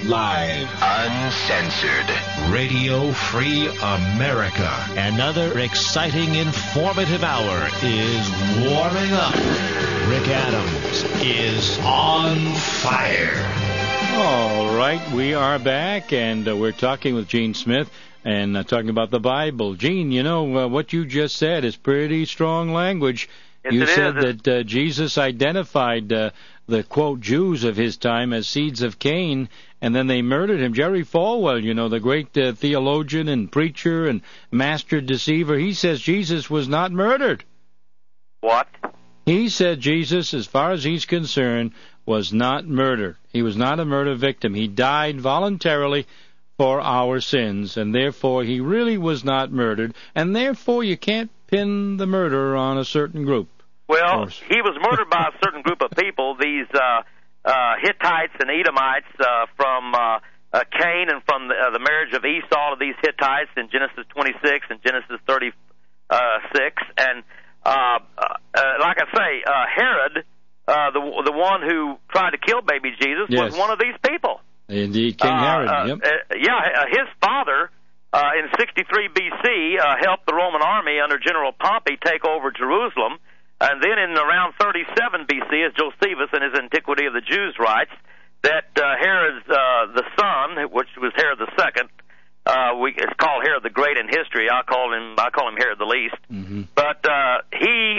Live. Uncensored. Radio Free America. Another exciting, informative hour is warming up. Rick Adams is on fire. All right, we are back, and we're talking with Gene Smith and talking about the Bible. Gene, you know, what you just said is pretty strong language. Yes, you it said is. that Jesus identified the, quote, Jews of his time as seeds of Cain, and then they murdered him. Jerry Falwell, you know, the great theologian and preacher and master deceiver, he says Jesus was not murdered. What? He said Jesus, as far as he's concerned, was not murdered. He was not a murder victim. He died voluntarily for our sins, and therefore he really was not murdered, and therefore you can't pin the murder on a certain group. Well, he was murdered by a certain group of people, these Hittites and Edomites from Cain, and from the marriage of Esau to these Hittites in Genesis 26 and Genesis 36. And like I say, Herod, the one who tried to kill baby Jesus, Yes. was one of these people. Indeed, King Herod. Yep. His father, in 63 B.C., helped the Roman army under General Pompey take over Jerusalem. And then in around 37 B.C., as Josephus in his Antiquity of the Jews writes, that Herod's the son, which was Herod the Second, it's called Herod the Great in history. I call him Herod the Least. Mm-hmm. But he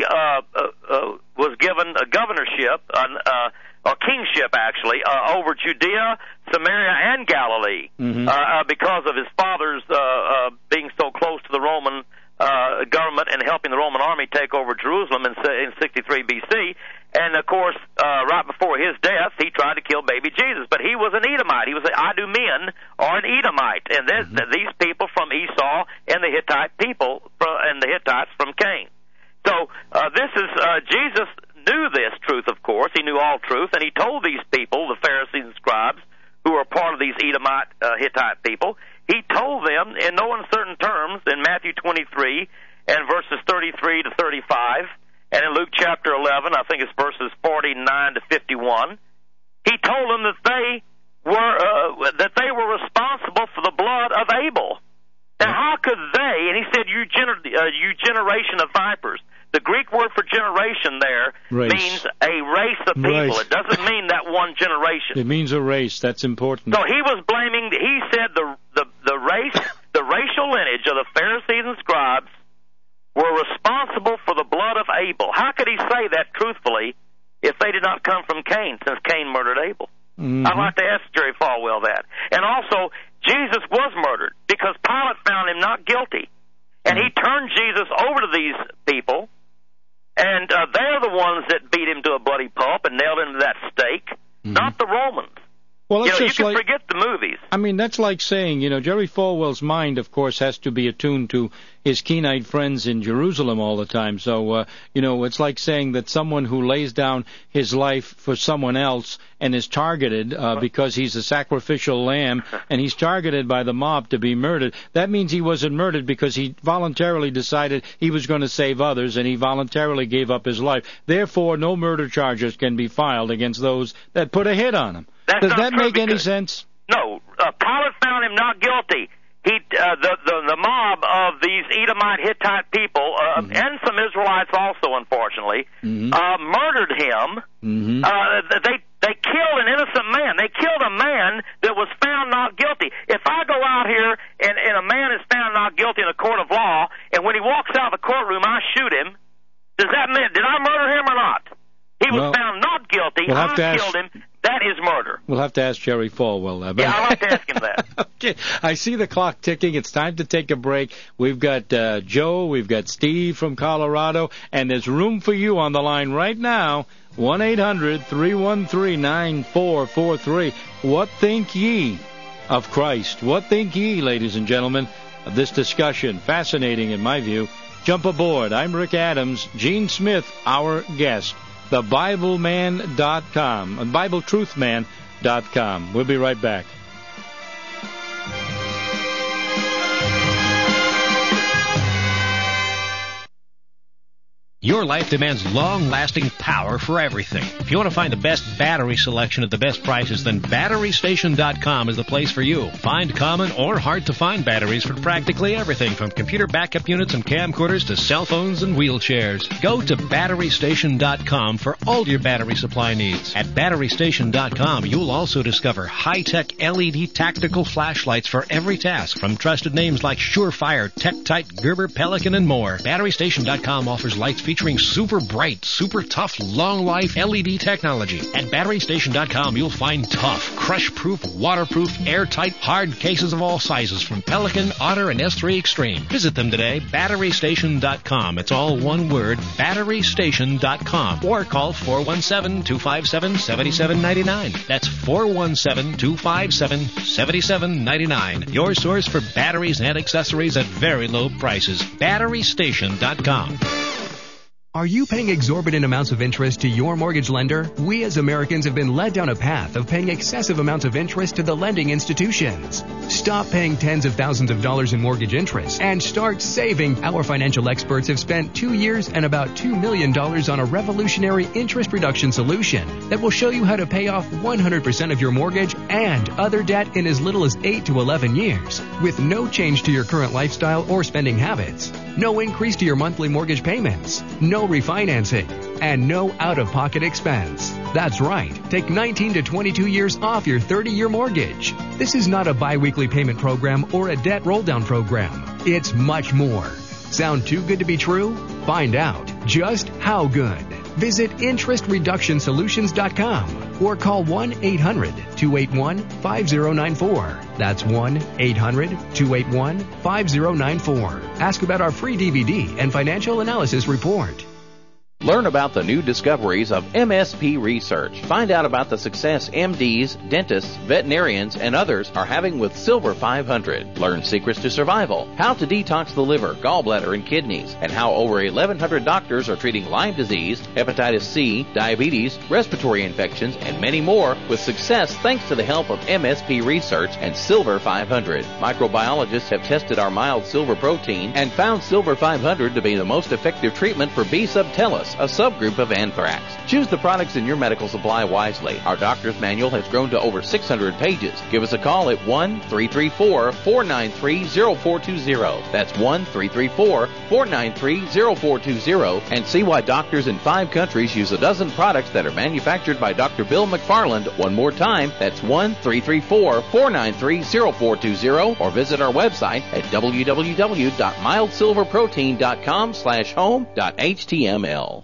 was given a governorship, or kingship actually, over Judea, Samaria, and Galilee, because of his father's being so close to the Roman government and helping the Roman army take over Jerusalem in 63 B.C. And, of course, right before his death, he tried to kill baby Jesus. But he was an Edomite. He was an Idumean, or an Edomite. And these people from Esau and the Hittite people, and the Hittites from Cain. So this is, Jesus knew this truth, of course. He knew all truth. And he told these people, the Pharisees and scribes, who are part of these Edomite, Hittite people, he told them in no uncertain terms in Matthew 23 and verses 33 to 35, and in Luke chapter 11, I think it's verses 49 to 51, he told them that they were responsible for the blood of Abel. Now, how could they? And he said, "You generation of vipers." The Greek word for generation there means a race of people. It doesn't mean that one generation. It means a race. That's important. So he was blaming. He said the race, the racial lineage of the Pharisees and scribes were responsible for the blood of Abel. How could he say that truthfully if they did not come from Cain, since Cain murdered Abel? Mm-hmm. I'd like to ask Jerry Falwell that. And also, Jesus was murdered because Pilate found him not guilty. And he turned Jesus over to these people, and they're the ones that beat him to a bloody pulp and nailed him to that stake, not the Romans. Well, You can forget the movies. I mean, that's like saying, Jerry Falwell's mind, of course, has to be attuned to his keen-eyed friends in Jerusalem all the time. So, it's like saying that someone who lays down his life for someone else and is targeted because he's a sacrificial lamb and he's targeted by the mob to be murdered, that means he wasn't murdered because he voluntarily decided he was going to save others and he voluntarily gave up his life. Therefore, no murder charges can be filed against those that put a hit on him. Does that make any sense? No. Pilate found him not guilty. The mob of these Edomite Hittite people, and some Israelites also, unfortunately, murdered him. They killed an innocent man. They killed a man that was found not guilty. If I go out here and a man is found not guilty in a court of law, and when he walks out of the courtroom, I shoot him, does that mean, did I murder him or not? He was found not guilty. I killed him. That is murder. We'll have to ask Jerry Falwell that. Yeah, I'd like to ask him that. Okay. I see the clock ticking. It's time to take a break. We've got Joe, we've got Steve from Colorado, and there's room for you on the line right now. 1-800-313-9443. What think ye of Christ? What think ye, ladies and gentlemen, of this discussion? Fascinating in my view. Jump aboard. I'm Rick Adams. Gene Smith, our guest. TheBibleman.com, BibleTruthMan.com. We'll be right back. Your life demands long-lasting power for everything. If you want to find the best battery selection at the best prices, then BatteryStation.com is the place for you. Find common or hard-to-find batteries for practically everything from computer backup units and camcorders to cell phones and wheelchairs. Go to BatteryStation.com for all your battery supply needs. At BatteryStation.com, you'll also discover high-tech LED tactical flashlights for every task from trusted names like Surefire, TechTite, Gerber, Pelican, and more. BatteryStation.com offers lights featuring super bright, super tough, long-life LED technology. At BatteryStation.com, you'll find tough, crush-proof, waterproof, airtight, hard cases of all sizes from Pelican, Otter, and S3 Extreme. Visit them today, BatteryStation.com. It's all one word, BatteryStation.com. Or call 417-257-7799. That's 417-257-7799. Your source for batteries and accessories at very low prices. BatteryStation.com. Are you paying exorbitant amounts of interest to your mortgage lender? We as Americans have been led down a path of paying excessive amounts of interest to the lending institutions. Stop paying tens of thousands of dollars in mortgage interest and start saving. Our financial experts have spent 2 years and about $2 million on a revolutionary interest reduction solution that will show you how to pay off 100% of your mortgage and other debt in as little as 8 to 11 years with no change to your current lifestyle or spending habits. No increase to your monthly mortgage payments. No refinancing. And no out-of-pocket expense. That's right. Take 19 to 22 years off your 30-year mortgage. This is not a bi-weekly payment program or a debt roll-down program. It's much more. Sound too good to be true? Find out just how good. Visit interestreductionsolutions.com or call 1-800-281-5094. That's 1-800-281-5094. Ask about our free DVD and financial analysis report. Learn about the new discoveries of MSP research. Find out about the success MDs, dentists, veterinarians, and others are having with Silver 500. Learn secrets to survival, how to detox the liver, gallbladder, and kidneys, and how over 1,100 doctors are treating Lyme disease, hepatitis C, diabetes, respiratory infections, and many more with success thanks to the help of MSP research and Silver 500. Microbiologists have tested our mild silver protein and found Silver 500 to be the most effective treatment for B. subtilis, a subgroup of anthrax. Choose the products in your medical supply wisely. Our doctor's manual has grown to over 600 pages. Give us a call at 1-334-493-0420. That's 1-334-493-0420 and see why doctors in 5 countries use a dozen products that are manufactured by Dr. Bill McFarland. One more time, that's 1-334-493-0420 or visit our website at www.mildsilverprotein.com/home.html.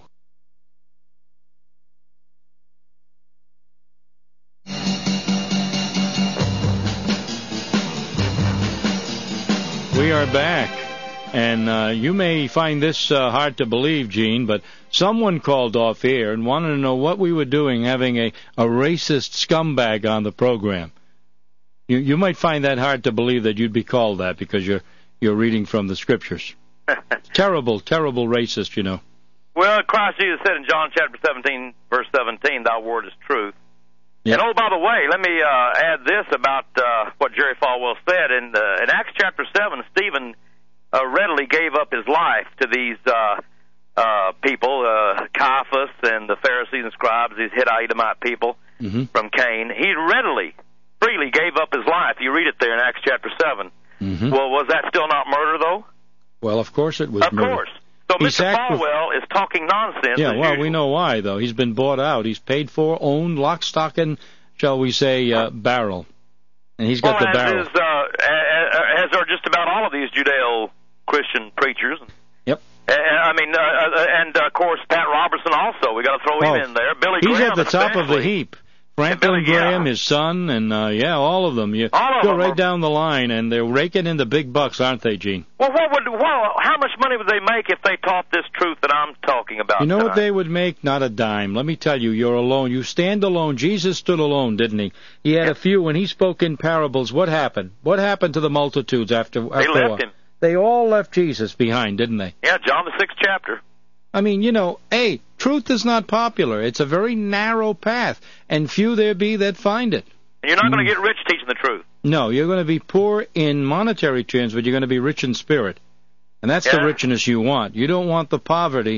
We are back, and you may find this hard to believe, Gene, but someone called off air and wanted to know what we were doing having a racist scumbag on the program. You might find that hard to believe that you'd be called that because you're reading from the scriptures. Terrible, terrible racist, you know. Well, Christ Jesus said in John chapter 17, verse 17, "Thy word is truth." Yep. And, oh, by the way, let me add this about what Jerry Falwell said. In Acts chapter 7, Stephen readily gave up his life to these people, Caiaphas and the Pharisees and scribes, these Hittite people from Cain. He freely gave up his life. You read it there in Acts chapter 7. Well, was that still not murder, though? Well, of course it was murder. Of course. So Mr. Falwell is talking nonsense. Yeah, well, we know why, though. He's been bought out. He's paid for, owned, lock, stock, and, shall we say, barrel. And he's got the barrel. As are just about all of these Judeo-Christian preachers. Yep. And of course, Pat Robertson also. We got to throw him in there. Billy Graham. He's at the top of the heap. Franklin Graham, his son, and all of them. You go right down the line, and they're raking in the big bucks, aren't they, Gene? Well, how much money would they make if they taught this truth that I'm talking about? You know what they would make? Not a dime. Let me tell you, you're alone. You stand alone. Jesus stood alone, didn't he? He had a few. When he spoke in parables, what happened? What happened to the multitudes after They left him. They all left Jesus behind, didn't they? Yeah, John the 6th chapter. I mean, hey, truth is not popular. It's a very narrow path, and few there be that find it. You're not going to get rich teaching the truth. No, you're going to be poor in monetary terms, but you're going to be rich in spirit. And that's the richness you want. You don't want the poverty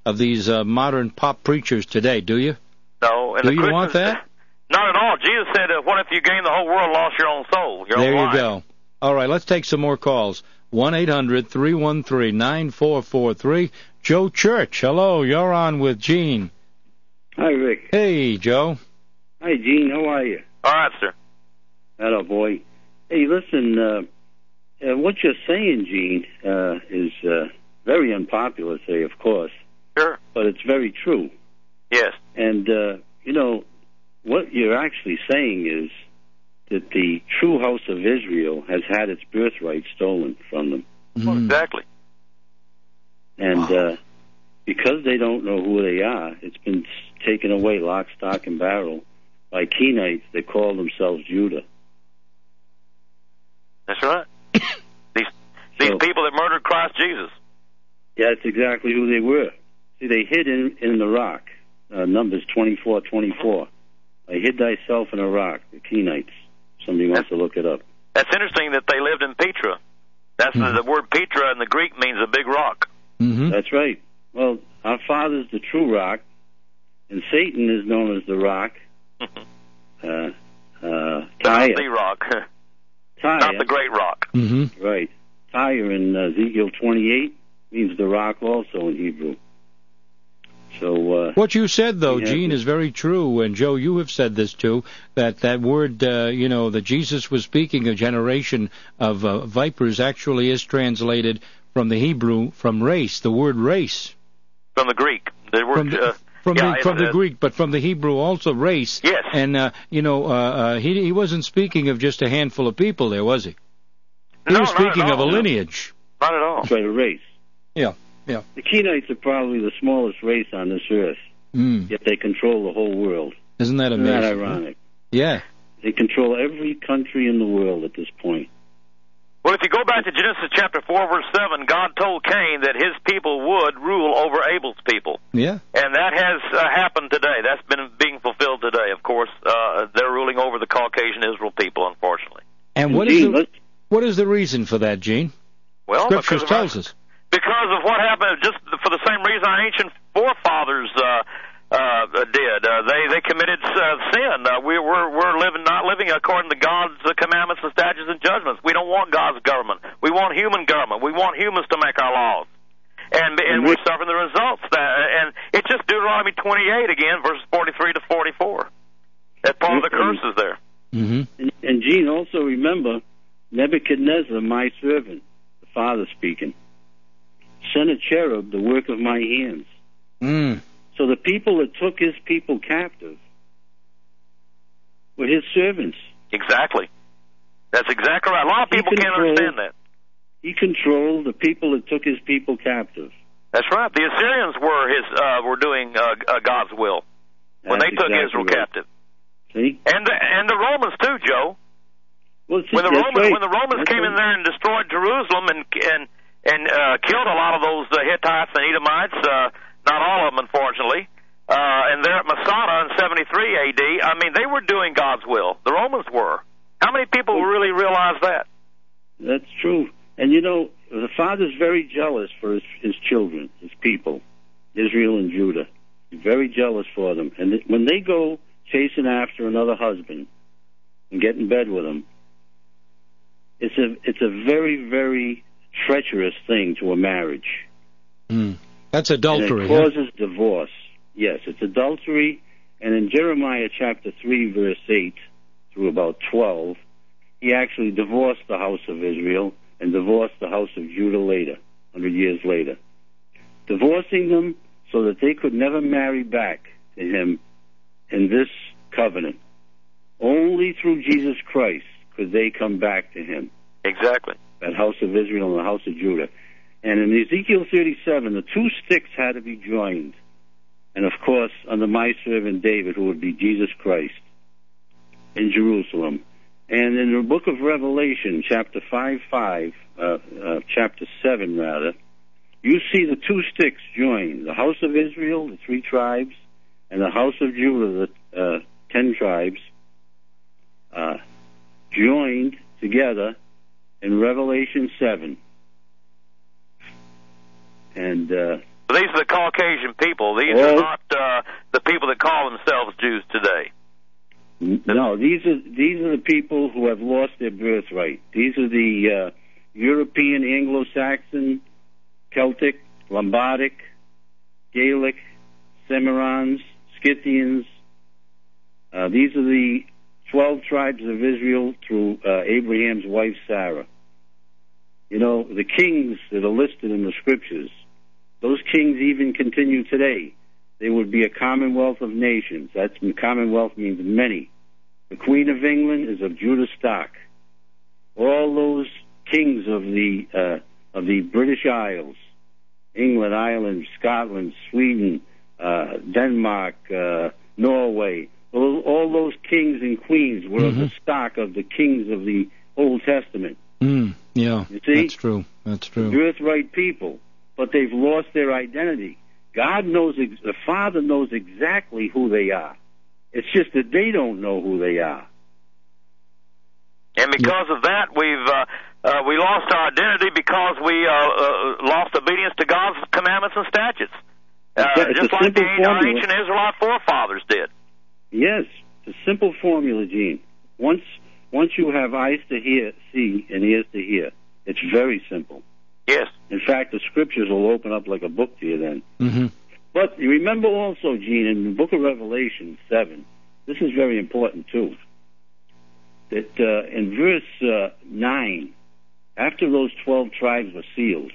of these modern pop preachers today, do you? No. And do you want that? Not at all. Jesus said, what if you gain the whole world, lost your own soul, your there own life? You go. All right, let's take some more calls. 1-800-313-9443. Joe Church, hello, you're on with Gene. Hi, Rick. Hey, Joe. Hi, Gene. How are you? All right, sir. Hello, boy. Hey, listen, what you're saying, Gene, is very unpopular today, of course. Sure. But it's very true. Yes. And, what you're actually saying is that the true house of Israel has had its birthright stolen from them. Well, exactly. And because they don't know who they are, it's been taken away lock, stock, and barrel by Kenites that call themselves Judah. That's right. These people that murdered Christ Jesus. Yeah, that's exactly who they were. See, they hid in the rock. Numbers 24:24. I hid thyself in a rock, the Kenites. Somebody wants to look it up. That's interesting that they lived in Petra. That's the word Petra in the Greek means a big rock. Mm-hmm. That's right. Well, our Father's the true rock, and Satan is known as the rock. Tyre. Not the rock. Tyre. Not the great rock. Mm-hmm. Right. Tyre in Ezekiel 28 means the rock also in Hebrew. So what you said, though, Gene, is very true, and Joe, you have said this too, that word, that Jesus was speaking, a generation of vipers, actually is translated from the Hebrew, from race, the word race. From the Greek. The word, from the Greek, but from the Hebrew also, race. Yes. And, he wasn't speaking of just a handful of people there, was he? He was speaking of a lineage. Not at all. That's right, a race. Yeah. Yeah. The Kenites are probably the smallest race on this earth, yet they control the whole world. Isn't that amazing? Isn't that ironic? Yeah. They control every country in the world at this point. Well, if you go back to Genesis chapter 4, verse 7, God told Cain that his people would rule over Abel's people. Yeah. And that has happened today. That's been being fulfilled today, of course. They're ruling over the Caucasian Israel people, unfortunately. And what is the reason for that, Gene? Well, Scripture tells us. Because of what happened, just for the same reason our ancient forefathers did. They committed sin. We're not living according to God's commandments and statutes and judgments. We don't want God's government. We want human government. We want humans to make our laws. And we're suffering the results. And it's just Deuteronomy 28 again, verses 43 to 44. That's part of the curses there. Mm-hmm. And Gene, also remember, Nebuchadnezzar, my servant, the Father speaking, Sennacherib, the work of my hands. So the people that took his people captive were his servants. Exactly. That's exactly right. A lot of people can't understand that. He controlled the people that took his people captive. That's right. The Assyrians were doing God's will when they took Israel captive. See? And the Romans too, Joe. Well, when the Romans came in there and destroyed Jerusalem and killed a lot of those Hittites and Edomites, not all of them, unfortunately, and they're at Masada in 73 A.D., I mean, they were doing God's will. The Romans were. How many people really realize that? That's true. And, the Father's very jealous for his children, his people, Israel and Judah. He's very jealous for them. And when they go chasing after another husband and get in bed with him, it's a very, very treacherous thing to a marriage. That's adultery. And it causes divorce. Yes, it's adultery. And in Jeremiah chapter 3, verse 8 through about 12, he actually divorced the house of Israel and divorced the house of Judah later, 100 years later. Divorcing them so that they could never marry back to him in this covenant. Only through Jesus Christ could they come back to him. Exactly. That house of Israel and the house of Judah. And in Ezekiel 37, the two sticks had to be joined. And of course, under my servant David, who would be Jesus Christ, in Jerusalem. And in the book of Revelation, chapter 7 rather, you see the two sticks joined. The house of Israel, the 3 tribes, and the house of Judah, the 10 tribes, joined together in Revelation 7. And But these are the Caucasian people. These are not the people that call themselves Jews today. No, these are the people who have lost their birthright. These are the European, Anglo-Saxon, Celtic, Lombardic, Gaelic, Cimarrons, Scythians. These are the 12 tribes of Israel through Abraham's wife Sarah. You know, the kings that are listed in the scriptures, those kings even continue today. They would be a commonwealth of nations. Commonwealth means many. The Queen of England is of Judah stock. All those kings of the British Isles, England, Ireland, Scotland, Sweden, Denmark, Norway, all those kings and queens were of the stock of the kings of the Old Testament. Yeah, you see? That's true. Birthright people, but they've lost their identity. God knows, the Father knows exactly who they are. It's just that they don't know who they are. And because of that, we lost our identity because we lost obedience to God's commandments and statutes, just like our ancient Israelite forefathers did. Yes, it's a simple formula, Gene. Once you have eyes to hear, see, and ears to hear, it's very simple. Yes. In fact, the scriptures will open up like a book to you then. Mm-hmm. But you remember also, Gene, in the book of Revelation 7, this is very important too, that in verse 9, after those 12 tribes were sealed,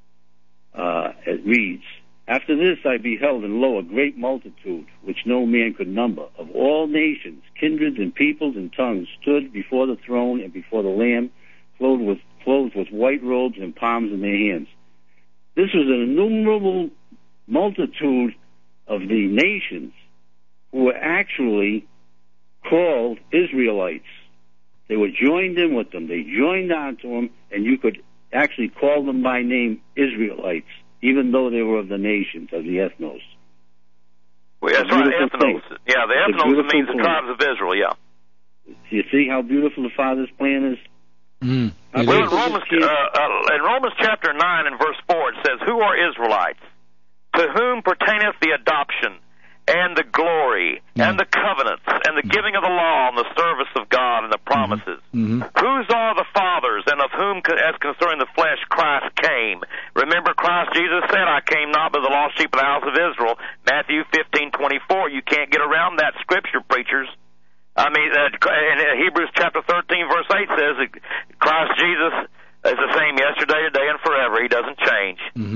it reads, "After this I beheld, and lo, a great multitude, which no man could number, of all nations, kindreds, and peoples, and tongues, stood before the throne and before the Lamb, clothed with white robes and palms in their hands." This was an innumerable multitude of the nations who were actually called Israelites. They were joined in with them. They joined onto them, and you could actually call them by name Israelites, even though they were of the nations, of the ethnos. Well, that's right, ethnos. Yeah, the ethnos means the tribes of Israel, yeah. Do you see how beautiful the Father's plan is? Well, in Romans chapter 9 and verse 4, it says, "Who are Israelites? To whom pertaineth the adoption, and the glory, and the covenants, and the giving of the law, and the service of God, and the promises. Whose are the fathers, and of whom, as concerning the flesh, Christ came? Remember, Christ Jesus said, I came not but the lost sheep of the house of Israel." Matthew 15:24. You can't get around that scripture, preachers. I mean, in Hebrews chapter 13, verse 8 says that Christ Jesus is the same yesterday, today, and forever. He doesn't change.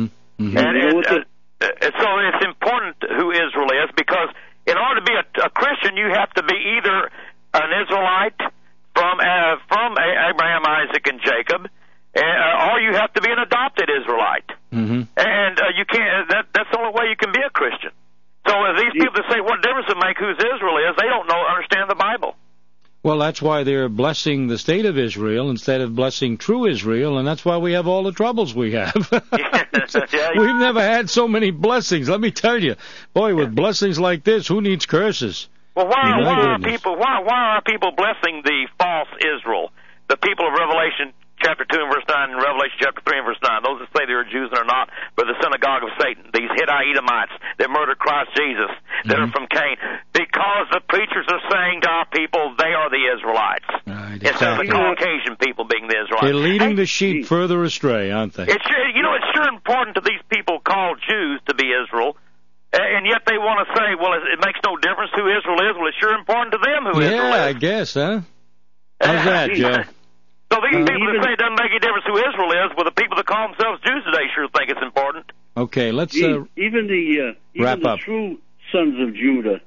And so it's important who Israel is, because in order to be a Christian, you have to be either an Israelite from Abraham, Isaac, and Jacob, or you have to be an adopted Israelite. And you can't. That's the only way you can be a Christian. So these people that say what difference it make whose Israel is, they don't understand the Bible. Well, that's why they're blessing the state of Israel instead of blessing true Israel, and that's why we have all the troubles we have. We've never had so many blessings, let me tell you. Boy, with blessings like this, who needs curses? Well, why are people blessing the false Israel? The people of Revelation chapter 2 and verse 9 and Revelation chapter 3 and verse 9. Those that say they are Jews and are not, but the synagogue of Satan. These Hittite Edomites that murdered Christ Jesus, that are from Cain. Because the preachers are saying to our people, they are the Israelites. Right, instead of the Caucasian people being the Israelites. They're leading the sheep further astray, aren't they? It's sure important to these people called Jews to be Israel. And yet they want to say, well, it makes no difference who Israel is. Well, it's sure important to them who Israel is. Yeah, I guess, huh? How's that, Joe? So these people that say it doesn't make any difference who Israel is, well, the people that call themselves Jews today sure think it's important. Okay, let's even the true sons of Judah,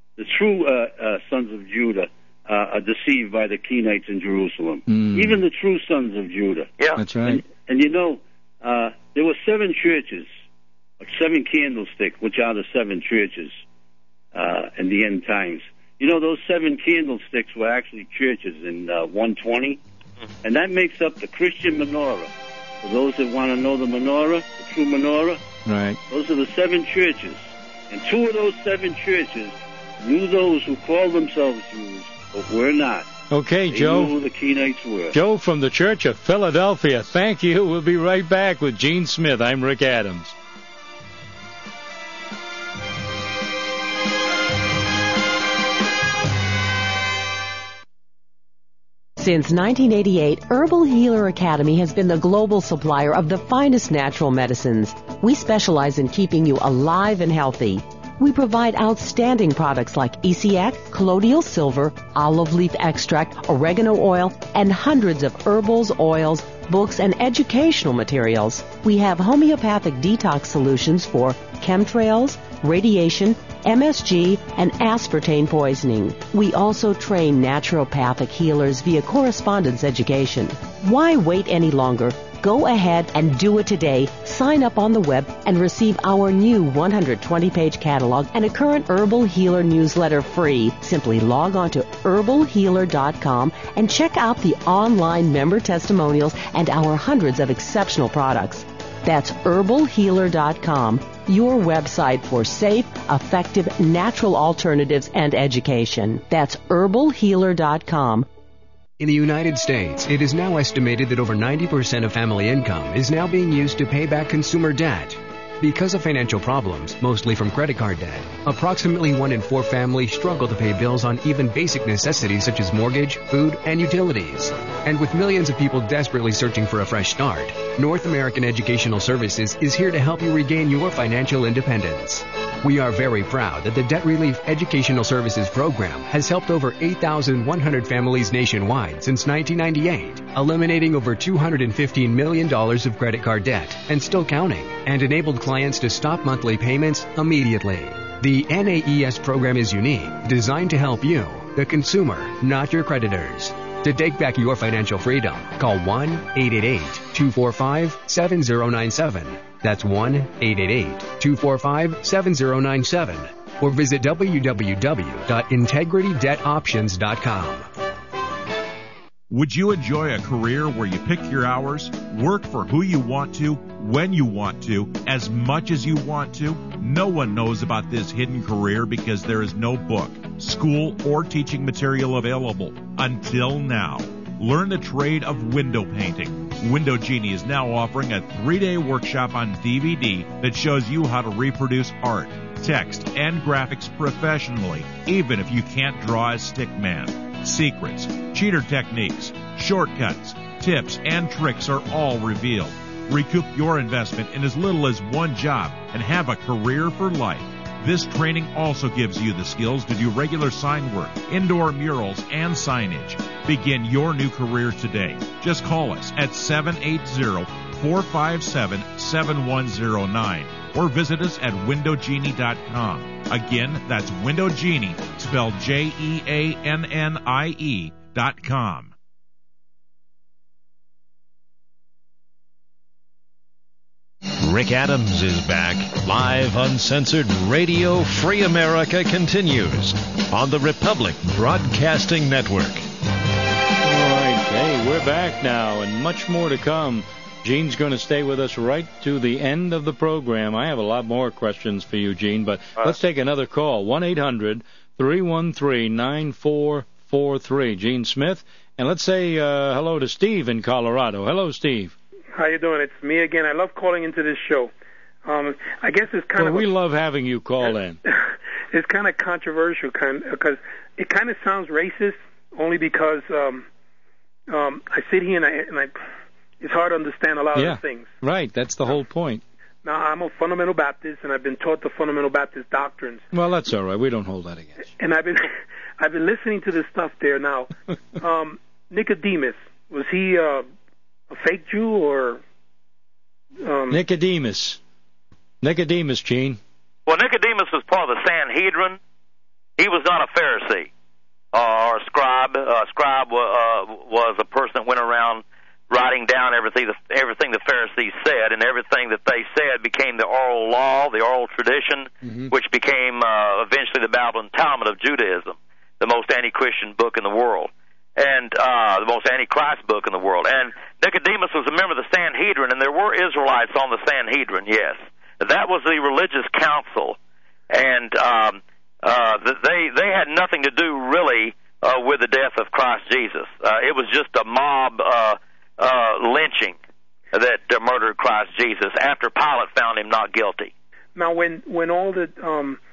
are deceived by the Kenites in Jerusalem. Even the true sons of Judah. Yeah, that's right. And there were 7 churches, 7 candlesticks, which are the 7 churches in the end times. Those 7 candlesticks were actually churches in 120. And that makes up the Christian menorah. For those that want to know the menorah, the true menorah, right? Those are the 7 churches. And 2 of those 7 churches knew those who called themselves Jews, but were not. Okay, they Joe. knew who the Kenites were. Joe from the Church of Philadelphia. Thank you. We'll be right back with Gene Smith. I'm Rick Adams. Since 1988, Herbal Healer Academy has been the global supplier of the finest natural medicines. We specialize in keeping you alive and healthy. We provide outstanding products like ECX, colloidal silver, olive leaf extract, oregano oil, and hundreds of herbals, oils, books, and educational materials. We have homeopathic detox solutions for chemtrails, radiation, MSG, and aspartame poisoning. We also train naturopathic healers via correspondence education. Why wait any longer? Go ahead and do it today. Sign up on the web and receive our new 120-page catalog and a current Herbal Healer newsletter free. Simply log on to herbalhealer.com and check out the online member testimonials and our hundreds of exceptional products. That's herbalhealer.com, your website for safe, effective, natural alternatives and education. That's herbalhealer.com. In the United States, it is now estimated that over 90% of family income is now being used to pay back consumer debt. Because of financial problems, mostly from credit card debt, approximately 1 in 4 families struggle to pay bills on even basic necessities such as mortgage, food, and utilities. And with millions of people desperately searching for a fresh start, North American Educational Services is here to help you regain your financial independence. We are very proud that the Debt Relief Educational Services Program has helped over 8,100 families nationwide since 1998, eliminating over $215 million of credit card debt and still counting, and enabled clients to stop monthly payments immediately. The NAES program is unique, designed to help you, the consumer, not your creditors. To take back your financial freedom, call 1-888-245-7097. That's 1-888-245-7097. Or visit www.integritydebtoptions.com. Would you enjoy a career where you pick your hours, work for who you want to, when you want to, as much as you want to? No one knows about this hidden career because there is no book, school, or teaching material available until now. Learn the trade of window painting. Window Genie is now offering a 3-day workshop on DVD that shows you how to reproduce art, text, and graphics professionally, even if you can't draw a stick man. Secrets, cheater techniques, shortcuts, tips, and tricks are all revealed. Recoup your investment in as little as one job and have a career for life. This training also gives you the skills to do regular sign work, indoor murals, and signage. Begin your new career today. Just call us at 780-457-7109 or visit us at windowgenie.com. Again, that's Window Genie, spelled JEANNIE.com. Rick Adams is back. Live, uncensored Radio Free America continues on the Republic Broadcasting Network. All right, hey, we're back now, and much more to come. Gene's going to stay with us right to the end of the program. I have a lot more questions for you, Gene, but let's take another call. 1-800-313-9443. Gene Smith. And let's say hello to Steve in Colorado. Hello, Steve. How you doing? It's me again. I love calling into this show. I guess it's kind of... we love having you call in. It's kind of controversial, because it kind of sounds racist, only because I sit here and I it's hard to understand a lot of the things. Right, that's the whole point. Now, I'm a fundamental Baptist, and I've been taught the fundamental Baptist doctrines. Well, that's all right. We don't hold that against you. And I've been listening to this stuff there now. Nicodemus, was he a fake Jew or... Nicodemus, Gene. Well, Nicodemus was part of the Sanhedrin. He was not a Pharisee or a scribe. A scribe was a person that went around writing down everything the Pharisees said, and everything that they said became the oral law, the oral tradition, which became eventually the Babylon Talmud of Judaism, the most anti-Christian book in the world, and the most anti-Christ book in the world. And Nicodemus was a member of the Sanhedrin, and there were Israelites on the Sanhedrin, yes. That was the religious council, and they had nothing to do, really, with the death of Christ Jesus. It was just a mob lynching that murdered Christ Jesus after Pilate found him not guilty. Now, when all the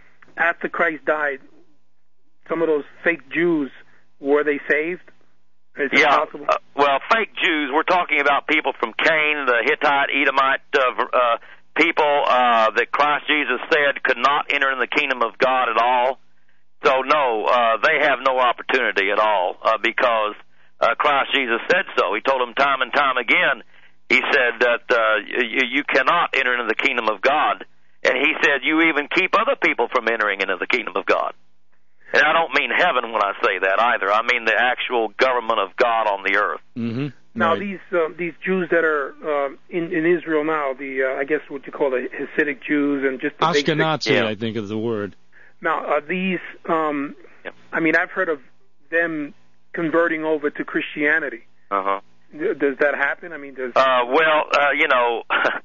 after Christ died, some of those fake Jews, were they saved? Is it possible? Well, fake Jews, we're talking about people from Cain, the Hittite, Edomite people that Christ Jesus said could not enter in the kingdom of God at all. So, no, they have no opportunity at all because Christ Jesus said so. He told them time and time again, he said that you cannot enter into the kingdom of God. And he said you even keep other people from entering into the kingdom of God. And I don't mean heaven when I say that either. I mean the actual government of God on the earth. Mm-hmm. Now, right. these Jews that are in Israel now, I guess what you call the Hasidic Jews and just the Ashkenazi, I think is the word. Now, are these, I mean, I've heard of them converting over to Christianity. Uh-huh. Does that happen? I mean, does... you know,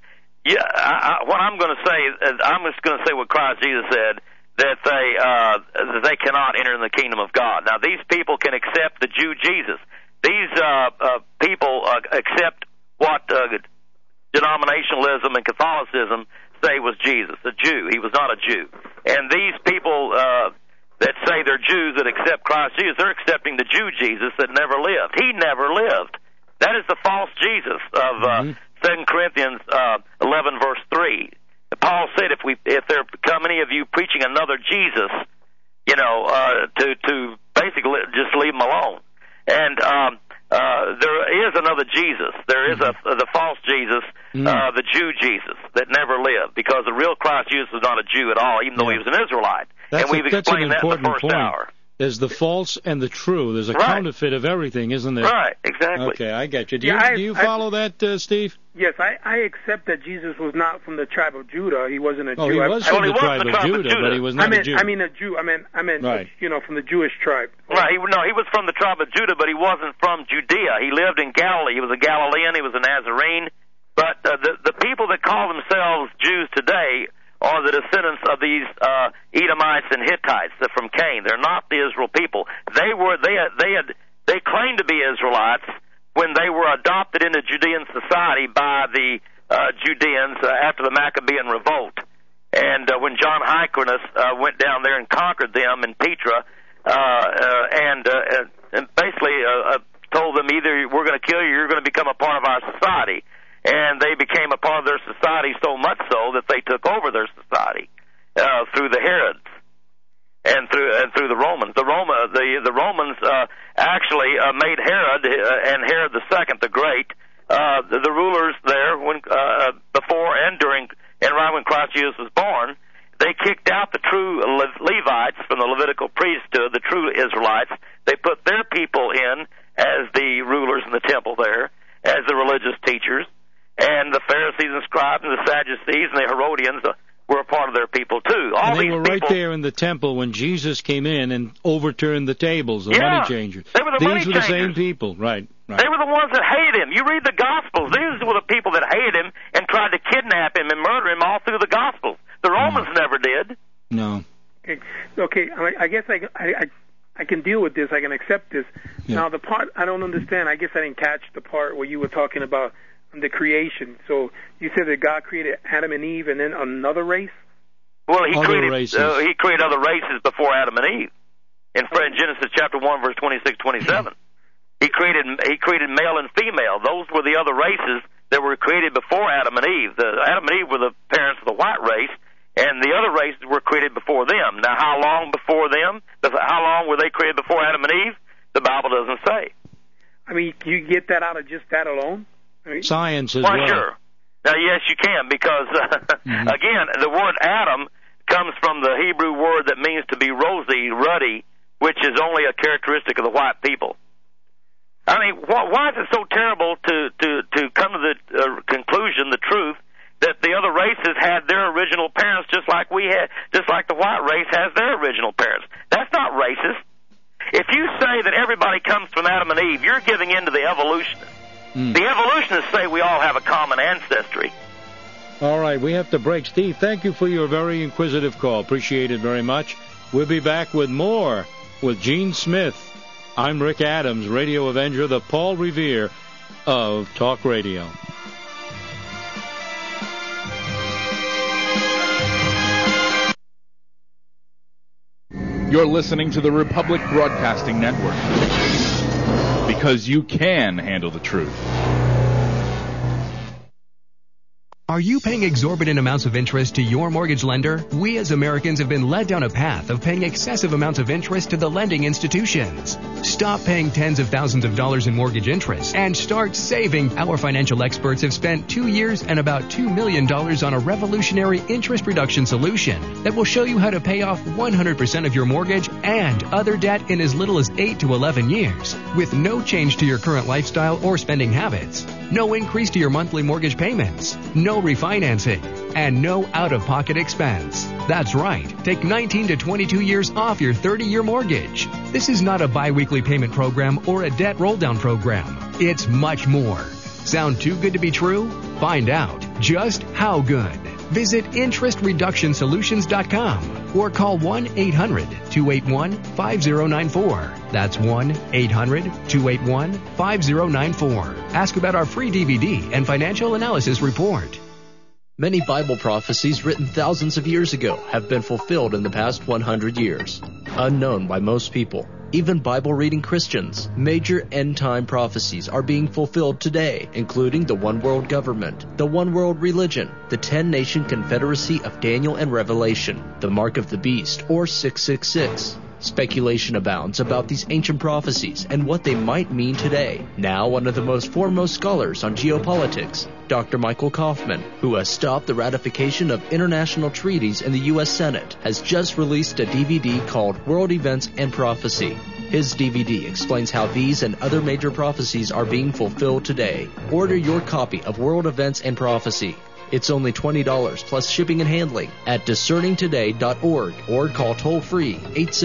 what I'm going to say is I'm just going to say what Christ Jesus said, that they cannot enter in the kingdom of God. Now, these people can accept the Jew Jesus. These people accept what denominationalism and Catholicism say was Jesus, a Jew. He was not a Jew. And these people that say they're Jews that accept Christ Jesus, they're accepting the Jew Jesus that never lived. He never lived. That is the false Jesus of 2 Corinthians 11, verse 3. Paul said, if there come any of you preaching another Jesus, you know, to basically just leave him alone. And there is another Jesus. There is the false Jesus, the Jew Jesus that never lived, because the real Christ Jesus was not a Jew at all, even though he was an Israelite. And we've explained that in the first hour. There's the false and the true. There's a counterfeit of everything, isn't there? Right, exactly. Okay, I get you. Do you follow that, Steve? Yes, I accept that Jesus was not from the tribe of Judah. He wasn't a Jew. He was from the tribe of Judah, but he was not a Jew. I mean a Jew. I meant right. You know, from the Jewish tribe. Right. He was from the tribe of Judah, but he wasn't from Judea. He lived in Galilee. He was a Galilean. He was a Nazarene. But the people that call themselves Jews today are the descendants of these Edomites and Hittites from Cain. They're not the Israel people. They claimed to be Israelites when they were adopted into Judean society by the Judeans after the Maccabean revolt. And when John Hyrcanus went down there and conquered them in Petra, and basically told them either we're going to kill you or you're going to become a part of our society. And they became a part of their society so much so that they took over their society through the Herods and through the Romans. The Romans actually made Herod and Herod II the Great the rulers there when before and during and right when Christ Jesus was born. They kicked out the true Levites from the Levitical priesthood, the true Israelites. They put their people in as the rulers in the temple there, as the religious teachers. And the Pharisees and scribes and the Sadducees and the Herodians were a part of their people, too. And they were right there in the temple when Jesus came in and overturned the tables, the money changers. They were the money changers. These were the same people, right. They were the ones that hated him. You read the Gospels. These were the people that hated him and tried to kidnap him and murder him all through the Gospels. The Romans never did. No. Okay. I guess I can deal with this. I can accept this. Yeah. Now, the part I don't understand, I guess I didn't catch the part where you were talking about the creation. So you said that God created Adam and Eve and then another race? Well, he created other races before Adam and Eve. In Genesis chapter 1, verse 26, 27. He created male and female. Those were the other races that were created before Adam and Eve. Adam and Eve were the parents of the white race, and the other races were created before them. Now, how long before them? How long were they created before Adam and Eve? The Bible doesn't say. I mean, you get that out of just that alone? Science as well. Sure. Now, yes, you can, because, again, the word Adam comes from the Hebrew word that means to be rosy, ruddy, which is only a characteristic of the white people. I mean, why is it so terrible to come to the conclusion, the truth, that the other races had their original parents just like we had, just like the white race has their original parents? That's not racist. If you say that everybody comes from Adam and Eve, you're giving in to the evolutionists. The evolutionists say we all have a common ancestry. All right, we have to break. Steve, thank you for your very inquisitive call. Appreciate it very much. We'll be back with more with Gene Smith. I'm Rick Adams, Radio Avenger, the Paul Revere of Talk Radio. You're listening to the Republic Broadcasting Network. because you can handle the truth. Are you paying exorbitant amounts of interest to your mortgage lender? We as Americans have been led down a path of paying excessive amounts of interest to the lending institutions. Stop paying tens of thousands of dollars in mortgage interest and start saving. Our financial experts have spent 2 years and about $2 million on a revolutionary interest reduction solution that will show you how to pay off 100% of your mortgage and other debt in as little as 8 to 11 years with no change to your current lifestyle or spending habits. No increase to your monthly mortgage payments. No refinancing. And no out-of-pocket expense. That's right. Take 19 to 22 years off your 30-year mortgage. This is not a bi-weekly payment program or a debt roll-down program. It's much more. Sound too good to be true? Find out just how good. Visit interestreductionsolutions.com or call 1-800-281-5094. That's 1-800-281-5094. Ask about our free DVD and financial analysis report. Many Bible prophecies written thousands of years ago have been fulfilled in the past 100 years, unknown by most people. Even Bible-reading Christians, major end-time prophecies are being fulfilled today, including the one world government, the one world religion, the 10-nation confederacy of Daniel and Revelation, the mark of the beast, or 666. Speculation abounds about these ancient prophecies and what they might mean today. Now, one of the most foremost scholars on geopolitics, Dr. Michael Kaufman, who has stopped the ratification of international treaties in the U.S. Senate, has just released a DVD called World Events and Prophecy. His DVD explains how these and other major prophecies are being fulfilled today. Order your copy of World Events and Prophecy. It's only $20 plus shipping and handling at discerningtoday.org or call toll-free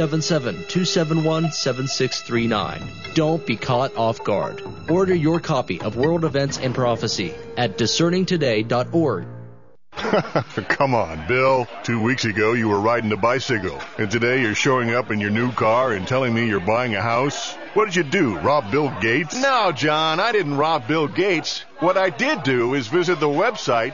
877-271-7639. Don't be caught off guard. Order your copy of World Events and Prophecy at discerningtoday.org. Come on, Bill. 2 weeks ago you were riding a bicycle, and today you're showing up in your new car and telling me you're buying a house? What did you do, rob Bill Gates? No, John, I didn't rob Bill Gates. What I did do is visit the website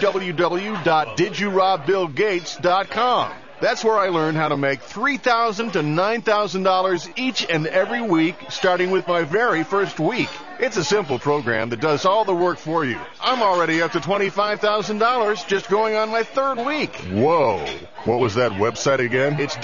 www.didyourobBillGates.com. That's where I learned how to make $3,000 to $9,000 each and every week, starting with my very first week. It's a simple program that does all the work for you. I'm already up to $25,000 just going on my third week. Whoa. What was that website again? It's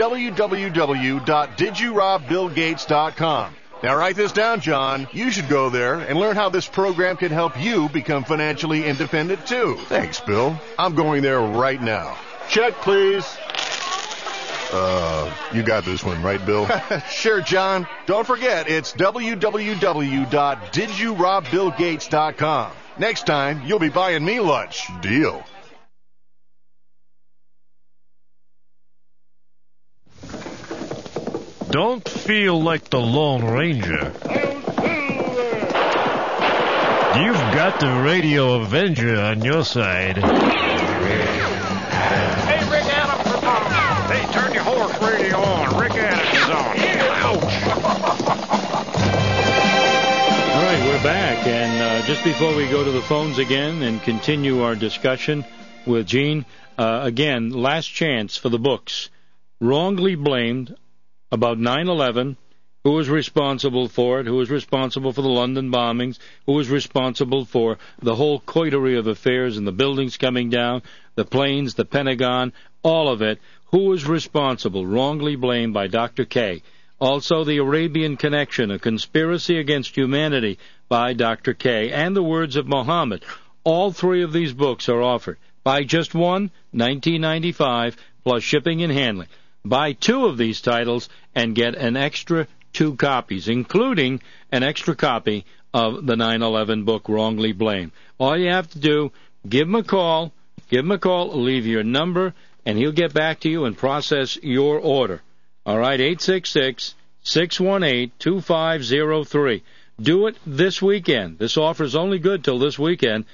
www.didyourobBillGates.com. Now write this down, John. You should go there and learn how this program can help you become financially independent, too. Thanks, Bill. I'm going there right now. Check, please. You got this one, right, Bill? Sure, John. Don't forget, it's www.didyourobBillGates.com. Next time, you'll be buying me lunch. Deal. Don't feel like the Lone Ranger. You've got the Radio Avenger on your side. Hey, Rick Adams is on. Hey, turn your horse radio on. Rick Adams is on. Ouch. All right, we're back. And just before we go to the phones again and continue our discussion with Gene, again, last chance for the books. Wrongly Blamed, about 9/11, who was responsible for it, who was responsible for the London bombings, who was responsible for the whole coterie of affairs and the buildings coming down, the planes, the Pentagon, all of it. Who was responsible? Wrongly Blamed by Dr. K. Also, The Arabian Connection, A Conspiracy Against Humanity by Dr. K. And The Words of Muhammad. All three of these books are offered. Buy just one, $19.95, plus shipping and handling. Buy two of these titles and get an extra 2 copies, including an extra copy of the 9/11 book, Wrongly Blamed. All you have to do, give him a call, leave your number, and he'll get back to you and process your order. All right, 866-618-2503. Do it this weekend. This offer is only good till this weekend.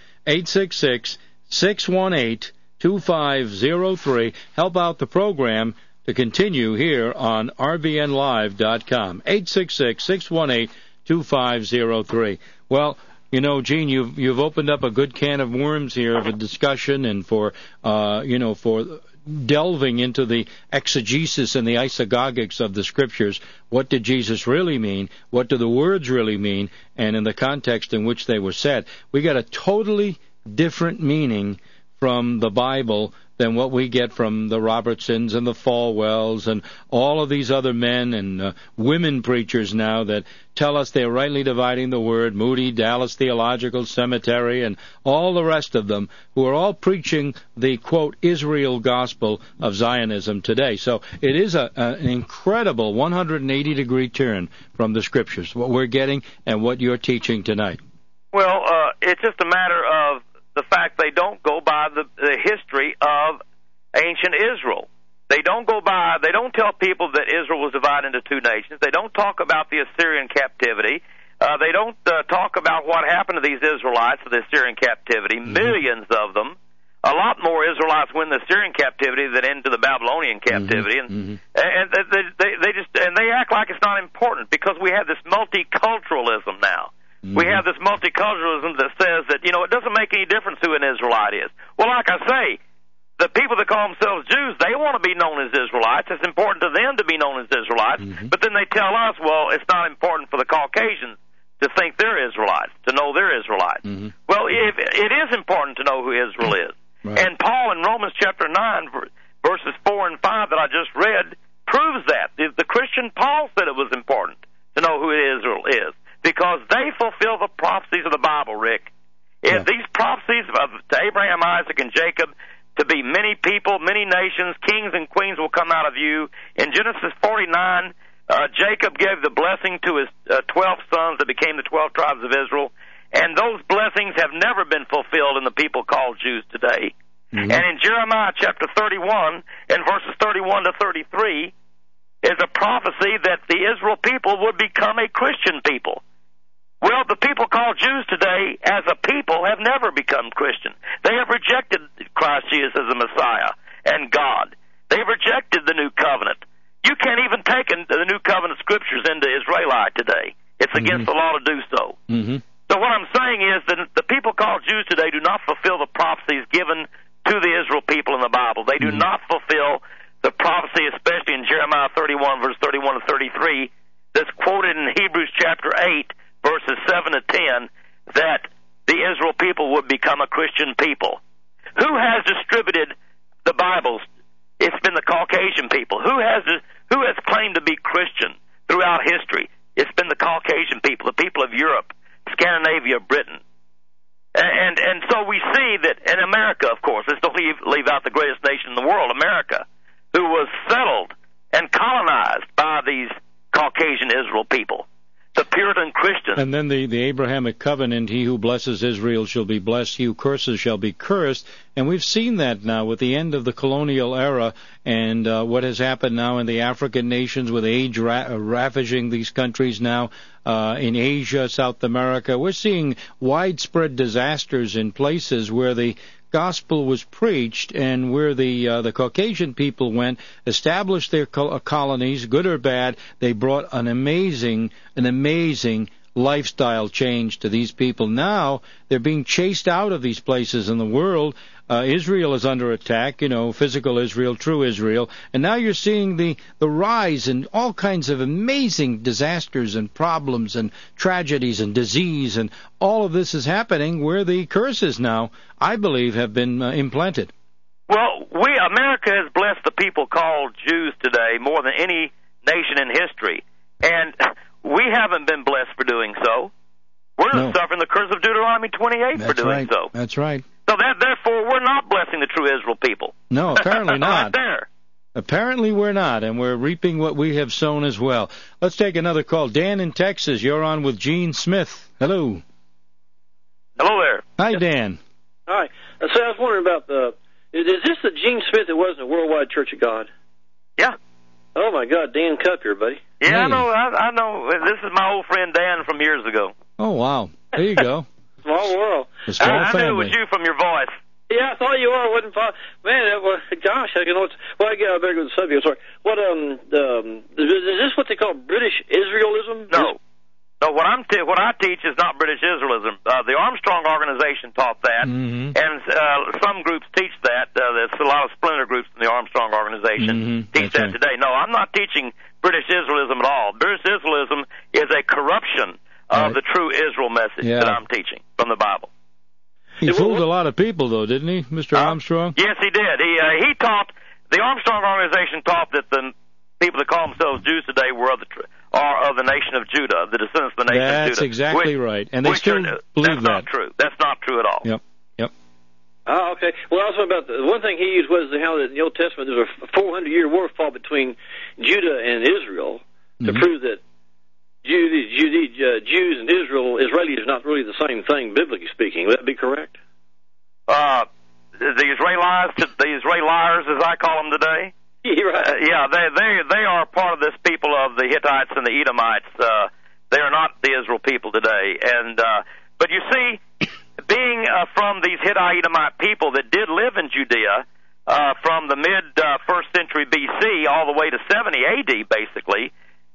866-618-2503. Help out the program to continue here on RBNLive.com. 866-618-2503. Well, You know, Gene, you've opened up a good can of worms here of a discussion, and for delving into the exegesis and the isagogics of the Scriptures. What did Jesus really mean? What do the words really mean? And in the context in which they were said, we got a totally different meaning from the Bible than what we get from the Robertsons and the Falwells and all of these other men and women preachers now that tell us they're rightly dividing the word, Moody, Dallas Theological Seminary, and all the rest of them, who are all preaching the, quote, Israel gospel of Zionism today. So it is an incredible 180-degree turn from the Scriptures, what we're getting and what you're teaching tonight. Well, it's just a matter of the fact they don't go by the history of ancient Israel. They don't tell people that Israel was divided into two nations. They don't talk about the Assyrian captivity. They don't talk about what happened to these Israelites in the Assyrian captivity. Mm-hmm. Millions of them. A lot more Israelites went in the Assyrian captivity than into the Babylonian captivity. Mm-hmm. And they act like it's not important because we have this multiculturalism now. Mm-hmm. We have this multiculturalism that says that, it doesn't make any difference who an Israelite is. Well, like I say, the people that call themselves Jews, they want to be known as Israelites. It's important to them to be known as Israelites. Mm-hmm. But then they tell us, well, it's not important for the Caucasians to think they're Israelites, to know they're Israelites. Mm-hmm. Well, it is important to know who Israel is. Right. And Paul in Romans chapter 9, verses 4 and 5 that I just read, proves that. The Christian Paul said it was important to know who Israel is, because they fulfill the prophecies of the Bible, Rick. Yeah. These prophecies to Abraham, Isaac, and Jacob, to be many people, many nations, kings and queens will come out of you. In Genesis 49, Jacob gave the blessing to his 12 sons that became the 12 tribes of Israel, and those blessings have never been fulfilled in the people called Jews today. Mm-hmm. And in Jeremiah chapter 31, in verses 31 to 33, is a prophecy that the Israel people would become a Christian people. Well, the people called Jews today, as a people, have never become Christian. They have rejected Christ Jesus as the Messiah and God. They have rejected the New Covenant. You can't even take the New Covenant Scriptures into Israelite today. It's against the law to do so. Mm-hmm. So what I'm saying is that the people called Jews today do not fulfill the prophecies given to the Israel people in the Bible. They do not fulfill the prophecy, especially in Jeremiah 31, verse 31 to 33, that's quoted in Hebrews chapter 8, verses 7 to 10, that the Israel people would become a Christian people. Who has distributed the Bibles? It's been the Caucasian people. Who has claimed to be Christian throughout history? It's been the Caucasian people, the people of Europe, Scandinavia, Britain. And so we see that in America, of course, let's don't leave out the greatest nation in the world, America, who was settled and colonized by these Caucasian Israel people, the Puritan Christians. And then the Abrahamic covenant, he who blesses Israel shall be blessed, he who curses shall be cursed. And we've seen that now with the end of the colonial era and what has happened now in the African nations with age ravaging these countries now, in Asia, South America. We're seeing widespread disasters in places where the gospel was preached and where the Caucasian people went, established their colonies, good or bad. They brought an amazing lifestyle change to these people. Now they're being chased out of these places in the world. Israel is under attack, physical Israel, true Israel. And now you're seeing the rise in all kinds of amazing disasters and problems and tragedies and disease. And all of this is happening where the curses now, I believe, have been implanted. Well, America has blessed the people called Jews today more than any nation in history. And we haven't been blessed for doing so. We're suffering the curse of Deuteronomy 28 for doing so. That's right. So therefore, we're not blessing the true Israel people. No, apparently not. Right there. Apparently we're not, and we're reaping what we have sown as well. Let's take another call. Dan in Texas, you're on with Gene Smith. Hello. Hello there. Hi, Dan. Hi. So I was wondering about is this the Gene Smith that was in the Worldwide Church of God? Yeah. Oh, my God, Dan Cup buddy. Yeah, hey. I know. This is my old friend Dan from years ago. Oh, wow. There you go. Small world. I knew it was you from your voice. Yeah, I thought you were. I wasn't. Man, gosh, I better go to the subject. Sorry. What is this what they call British Israelism? No. No, what I teach is not British Israelism. The Armstrong Organization taught that, and some groups teach that. There's a lot of splinter groups in the Armstrong Organization teach that today. No, I'm not teaching British Israelism at all. British Israelism is a corruption of the true Israel message that I'm teaching from the Bible. He fooled a lot of people, though, didn't he, Mr. Armstrong? Yes, he did. He taught, the Armstrong Organization taught that the people that call themselves Jews today are of the nation of Judah, the descendants of the nation of Judah. That's exactly right. And they still believe that. That's not true. That's not true at all. Yep. Oh, okay. Well, also about the one thing he used was how in the Old Testament there's a 400-year war fought between Judah and Israel to prove that Jews and Israelis are not really the same thing, biblically speaking. Would that be correct? The Israelites, as I call them today. They are part of this people of the Hittites and the Edomites. They are not the Israel people today. And but you see, being from these Hittite Edomite people that did live in Judea from the mid-1st century B.C. all the way to 70 A.D., basically,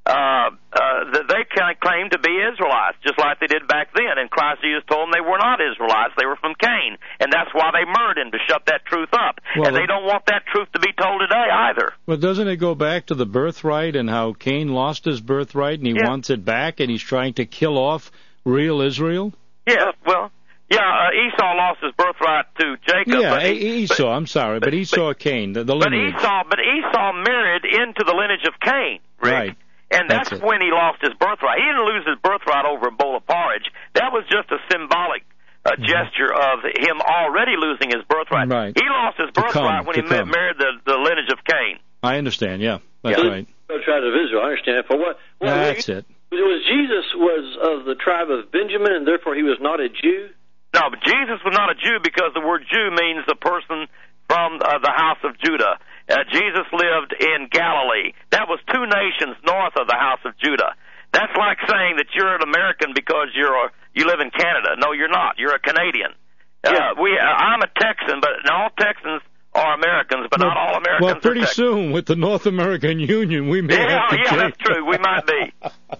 they claim to be Israelites, just like they did back then. And Christ Jesus told them they were not Israelites; they were from Cain, and that's why they murdered him, to shut that truth up. Well, and they don't want that truth to be told today either. Well, doesn't it go back to the birthright and how Cain lost his birthright and he wants it back, and he's trying to kill off real Israel? Yeah, well. Yeah, Esau lost his birthright to Jacob. Yeah, Esau. I'm sorry, but Esau Cain, the lineage. But Esau married into the lineage of Cain, Rick. Right. And that's when he lost his birthright. He didn't lose his birthright over a bowl of porridge. That was just a symbolic gesture of him already losing his birthright. Right. He lost his birthright when he married the lineage of Cain. I understand. Yeah, that's right. The tribe of Israel. I understand. For what? That's it. Jesus was of the tribe of Benjamin, and therefore he was not a Jew. No, but Jesus was not a Jew because the word Jew means the person from the house of Judah. Jesus lived in Galilee. That was two nations north of the house of Judah. That's like saying that you're an American because you live in Canada. No, you're not. You're a Canadian. I'm a Texan, but all Texans are Americans, but not all Americans are Texans. Texans. Soon, with the North American Union, we may have to change. That's true. We might be.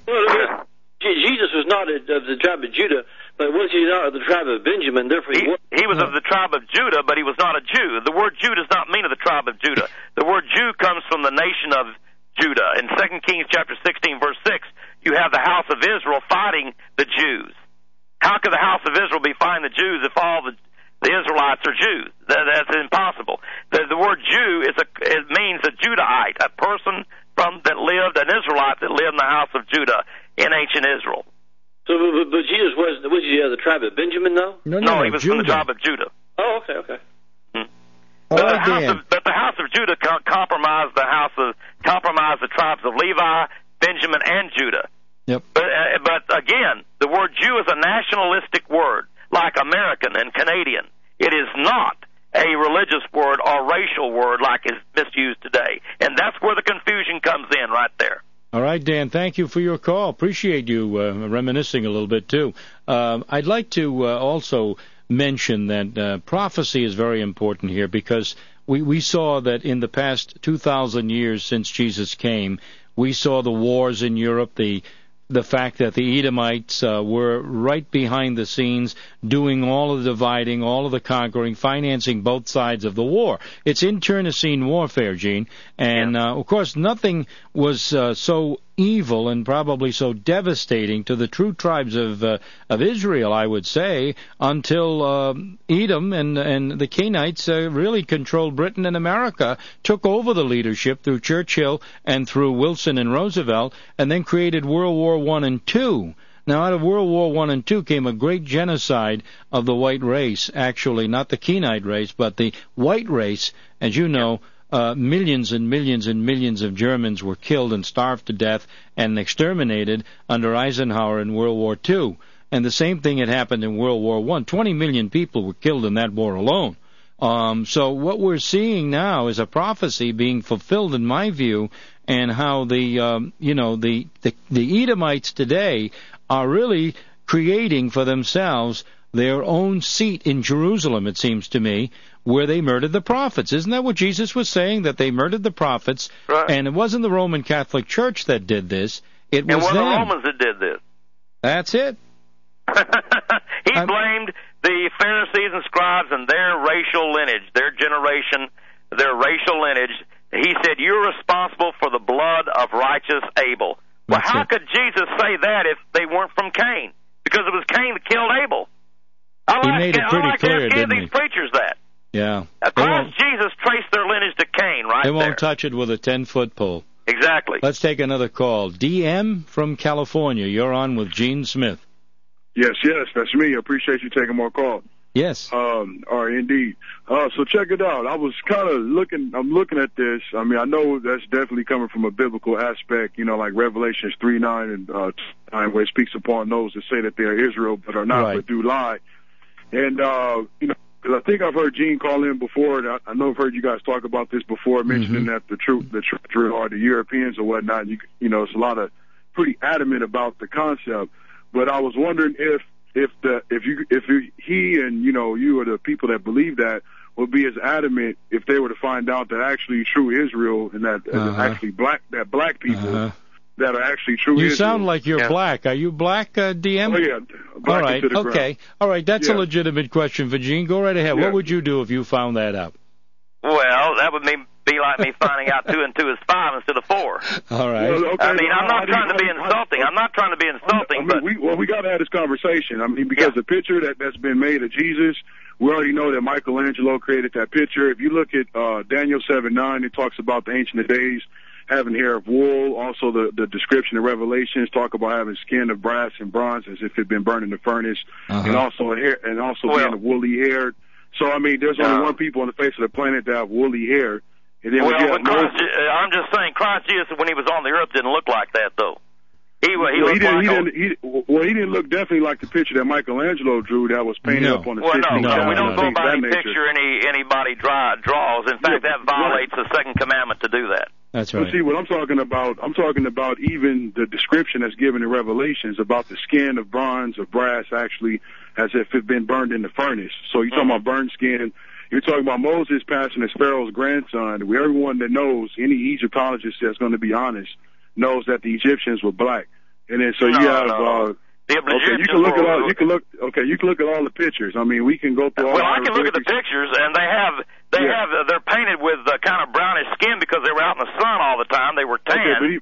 Jesus was not of the tribe of Judah, but was he not of the tribe of Benjamin? Therefore, he was of the tribe of Judah, but he was not a Jew. The word Jew does not mean of the tribe of Judah. The word Jew comes from the nation of Judah. In 2 Kings chapter 16, verse 6, you have the house of Israel fighting the Jews. How could the house of Israel be fighting the Jews if all the Israelites are Jews? That's impossible. The word Jew it means a Judahite, a person an Israelite that lived in the house of Judah in ancient Israel. So, but Jesus was he the tribe of Benjamin, though? No, he was Judah. From the tribe of Judah. Oh, okay. But the house of Judah compromised the tribes of Levi, Benjamin, and Judah. Yep. But again, the word Jew is a nationalistic word, like American and Canadian. It is not a religious word or racial word like is misused today. And that's where the confusion comes in right there. All right, Dan, thank you for your call. Appreciate you reminiscing a little bit, too. I'd like to also mention that prophecy is very important here because we saw that in the past 2,000 years since Jesus came, we saw the wars in Europe, the fact that the Edomites were right behind the scenes doing all of the dividing, all of the conquering, financing both sides of the war. It's internecine warfare, Gene. And, of course, nothing was so evil and probably so devastating to the true tribes of Israel, I would say, until Edom and the Canaanites really controlled Britain and America, took over the leadership through Churchill and through Wilson and Roosevelt, and then created World War I and II. Now, out of World War I and II came a great genocide of the white race, actually, not the Kenite race, but the white race. As you know, millions and millions and millions of Germans were killed and starved to death and exterminated under Eisenhower in World War II. And the same thing had happened in World War I. 20 million people were killed in that war alone. So what we're seeing now is a prophecy being fulfilled, in my view, and how the Edomites today are really creating for themselves their own seat in Jerusalem, it seems to me, where they murdered the prophets. Isn't that what Jesus was saying, that they murdered the prophets? Right. And it wasn't the Roman Catholic Church that did this. It was them. the Romans that did this. That's it. He blamed the Pharisees and scribes and their racial lineage, their generation, their racial lineage. He said, you're responsible for the blood of righteous Abel. Well, how could Jesus say that if they weren't from Cain? Because it was Cain that killed Abel. He made it pretty clear, didn't he? These preachers that. Yeah. Christ Jesus traced their lineage to Cain, right? They won't touch it with a 10-foot pole. Exactly. Let's take another call. DM from California. You're on with Gene Smith. Yes, that's me. I appreciate you taking more calls. Yes. All right, indeed. So check it out. I was kind of I'm looking at this. I mean, I know that's definitely coming from a biblical aspect, like Revelations 3:9 and 9, where it speaks upon those that say that they are Israel but are not, but do lie. And, because I think I've heard Gene call in before, and I know I've heard you guys talk about this before, mentioning that the truth are the Europeans or whatnot. It's a lot of pretty adamant about the concept. But I was wondering if he and you are the people that believe that would be as adamant if they were to find out that actually true Israel and that actually black people that are actually true Israel. You sound like you're black. Are you black, DM? Oh yeah. All right. Okay. All right. That's a legitimate question for Gene. Go right ahead. Yeah. What would you do if you found that out? Well, that would be like me finding out 2 and 2 is 5 instead of 4. All right. Well, okay, I mean, I'm not trying to be insulting. But we got to have this conversation. I mean, because the picture that's been made of Jesus, we already know that Michelangelo created that picture. If you look at Daniel 7:9, it talks about the Ancient of Days having hair of wool. Also, the description of Revelations talk about having skin of brass and bronze as if it had been burned in the furnace, and also being woolly haired. So I mean, there's only one people on the face of the planet that have woolly hair. And then I'm just saying, Christ Jesus, when he was on the earth, didn't look like that, though. He didn't look definitely like the picture that Michelangelo drew that was painted up on the Sistine Chapel. We don't go by any picture anybody draws. In fact, that violates the second commandment to do that. That's right. But see, what I'm talking about even the description that's given in Revelations about the skin of bronze or brass actually as if it had been burned in the furnace. So you're talking about burned skin. You're talking about Moses passing as Pharaoh's grandson. Everyone that knows, any Egyptologist that's going to be honest, knows that the Egyptians were black. And then so you can look at all the pictures. I mean, we can go through all. Well, I can look at the pictures, and they're painted with kind of brownish skin because they were out in the sun all the time. They were tan.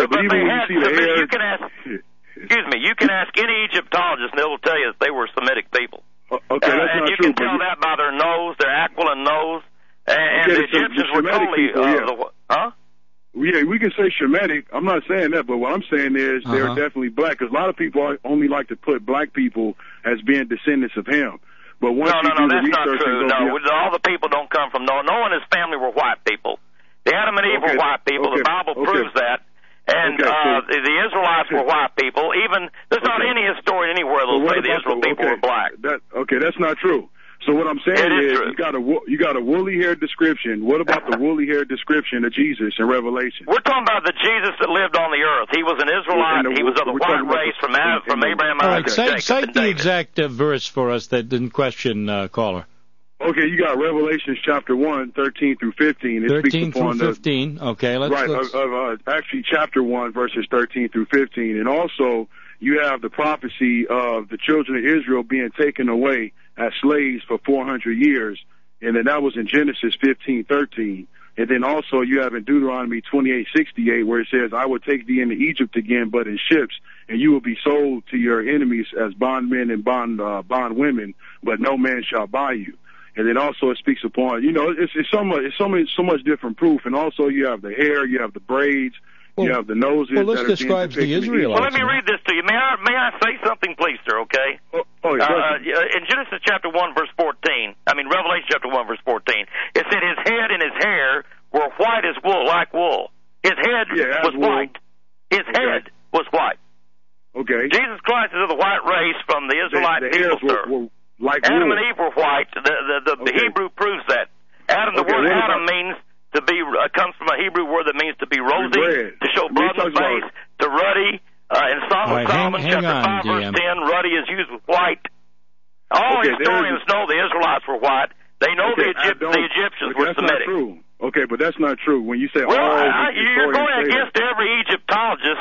You can ask any Egyptologist, and they will tell you that they were Semitic people. Okay, that's not and you true. can tell that by their nose, their aquiline nose, and the Egyptians were totally. Yeah, we can say Shemitic. I'm not saying that, but what I'm saying is they're definitely black, because a lot of people only like to put black people as being descendants of Ham. But once that's not true. All the people don't come from no one in his family were white people. The Adam and Eve were white people. The Bible proves that. And the Israelites were white people. Even there's not any historian anywhere that'll say the Israel people were black. That's not true. So what I'm saying is you got a woolly hair description. What about the woolly hair description of Jesus in Revelation? We're talking about the Jesus that lived on the earth. He was an Israelite. He was of the white race from Abraham, Isaac, and Jacob. Cite the exact verse for us that didn't question caller. Okay, you got Revelations chapter 1, 13 through 15. 13 through 15. Okay, let's actually chapter 1, verses 13 through 15. And also, you have the prophecy of the children of Israel being taken away as slaves for 400 years. And then that was in Genesis 15:13. And then also you have in Deuteronomy 28:68, where it says, I will take thee into Egypt again, but in ships, and you will be sold to your enemies as bondmen and bondwomen, but no man shall buy you. And then also it speaks upon, it's so much different proof. And also you have the hair, you have the braids, you have the noses. Well, this describes the Israelites. Well, let me read this to you. May I say something, please, sir? Okay. In Genesis chapter 1, verse 14. Revelation chapter 1, verse 14. It said his head and his hair were white as wool, like wool. His head was white. His head was white. Okay. Jesus Christ is of the white race from the Israelite people, sir. Adam and Eve were white. The Hebrew proves that. The word Adam means to be comes from a Hebrew word that means to be rosy, to show blood in the face, to ruddy. In Song of Solomon, chapter 5, verse 10, ruddy is used with white. All historians know the Israelites were white. They know the Egyptians were Semitic. Not true. Okay, but that's not true. When you say you're going against every Egyptologist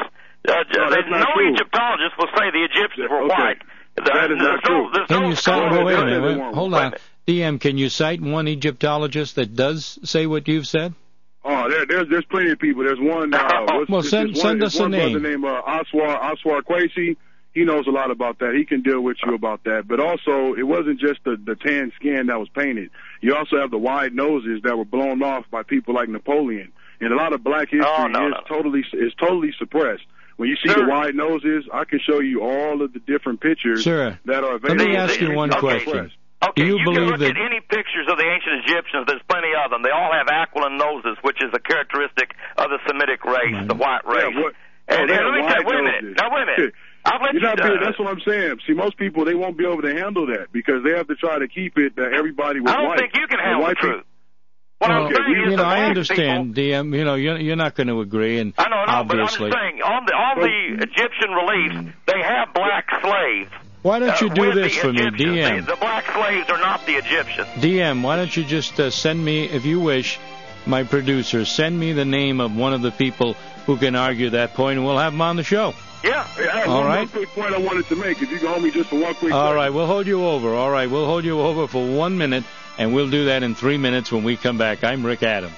No Egyptologist will say the Egyptians were white. That is not true. Can you cite? Wait a minute. Hold on. DM, can you cite one Egyptologist that does say what you've said? Oh, there's plenty of people. There's one. Send us a name. Brother named Oswar Quasi. He knows a lot about that. He can deal with you about that. But also, it wasn't just the tan skin that was painted. You also have the wide noses that were blown off by people like Napoleon. And a lot of black history is totally suppressed. When you see the wide noses, I can show you all of the different pictures that are available. Let me ask you one question. Okay, do you can believe look that at any pictures of the ancient Egyptians. There's plenty of them. They all have aquiline noses, which is a characteristic of the Semitic race, the white race. Wait a minute. That's what I'm saying. See, most people, they won't be able to handle that because they have to try to keep it that everybody was white. I don't think you can handle the truth. What I'm saying is, I understand, DM. You're not going to agree, and I know, obviously. but I'm just saying, on the Egyptian reliefs, they have black slaves. Why don't you do this for me, DM? The black slaves are not the Egyptians. DM, why don't you just send me, if you wish, my producer, send me the name of one of the people who can argue that point, and we'll have them on the show. Yeah. All right. One quick point I wanted to make. If you can hold me just for one quick All right, we'll hold you over. All right, we'll hold you over for 1 minute, and we'll do that in 3 minutes when we come back. I'm Rick Adams.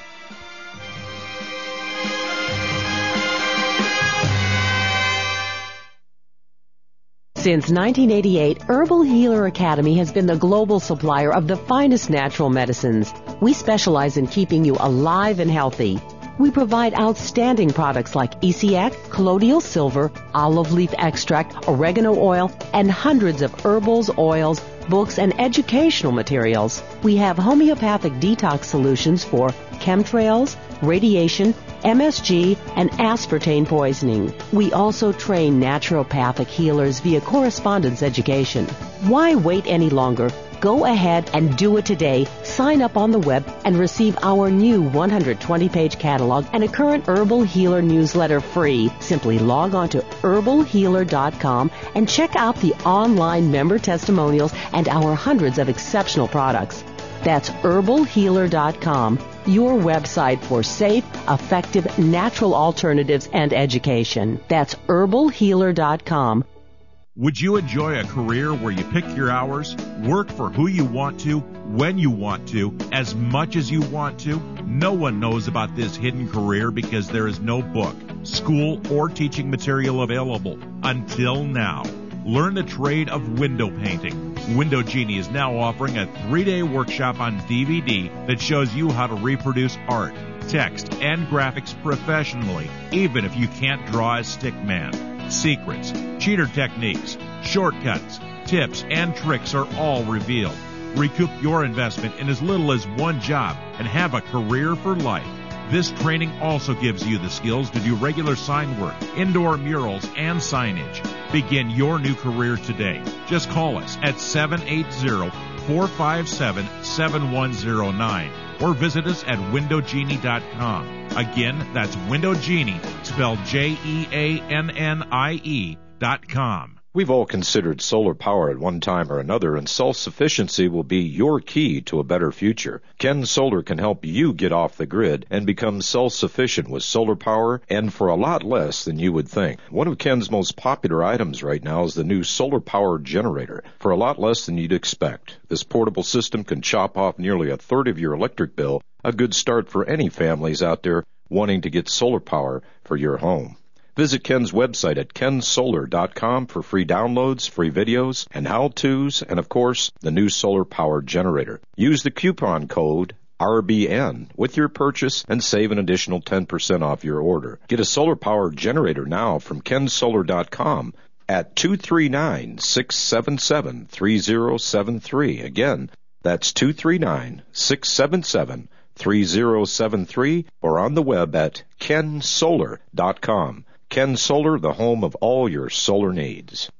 Since 1988, Herbal Healer Academy has been the global supplier of the finest natural medicines. We specialize in keeping you alive and healthy. We provide outstanding products like ECX, colloidal silver, olive leaf extract, oregano oil, and hundreds of herbals, oils, books, and educational materials. We have homeopathic detox solutions for chemtrails, radiation, MSG, and aspartame poisoning. We also train naturopathic healers via correspondence education. Why wait any longer? Go ahead and do it today. Sign up on the web and receive our new 120-page catalog and a current Herbal Healer newsletter free. Simply log on to herbalhealer.com and check out the online member testimonials and our hundreds of exceptional products. That's herbalhealer.com, your website for safe, effective, natural alternatives and education. That's herbalhealer.com. Would you enjoy a career where you pick your hours, work for who you want to, when you want to, as much as you want to? No one knows about this hidden career because there is no book, school, or teaching material available until now. Learn the trade of window painting. Window Genie is now offering a 3-day workshop on DVD that shows you how to reproduce art, text, and graphics professionally, even if you can't draw a stick man. Secrets, cheater techniques, shortcuts, tips, and tricks are all revealed. Recoup your investment in as little as one job and have a career for life. This training also gives you the skills to do regular sign work, indoor murals, and signage. Begin your new career today. Just call us at 780-457-7109 or visit us at windowgenie.com. Again, that's Window Genie, spelled JEANNIE.com. We've all considered solar power at one time or another, and self-sufficiency will be your key to a better future. Ken Solar can help you get off the grid and become self-sufficient with solar power, and for a lot less than you would think. One of Ken's most popular items right now is the new solar power generator, for a lot less than you'd expect. This portable system can chop off nearly a third of your electric bill, a good start for any families out there wanting to get solar power for your home. Visit Ken's website at kensolar.com for free downloads, free videos, and how-tos, and of course, the new solar power generator. Use the coupon code RBN with your purchase and save an additional 10% off your order. Get a solar power generator now from kensolar.com at 239-677-3073. Again, that's 239-677-3073 or on the web at kensolar.com. Ken Solar, the home of all your solar needs.